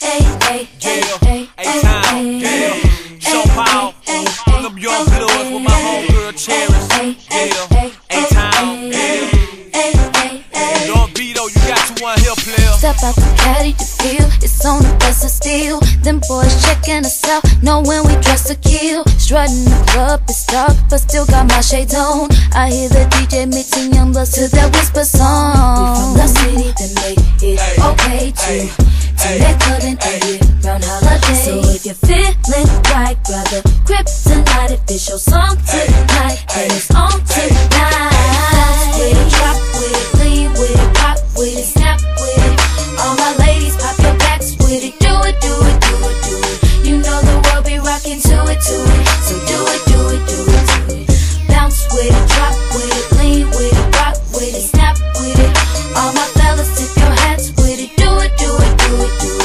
A-Town, yeah. Show Paul, bring up Young Blues with my homegirl Cherish, yeah. A-Town, yeah. Don't be though, you got you one here, player. Step out the caddy to feel it's on the best of steel. Them boys checking us out, know when we dress to kill. Strutting the club, it's dark, but still got my shades on. I hear the DJ mixing young bloods to that whisper song. We from the city that make it okay to make good in a year-round holiday. So if you're feeling right, grab the kryptonite. It's your song tonight, and it's on tonight. That's where the drop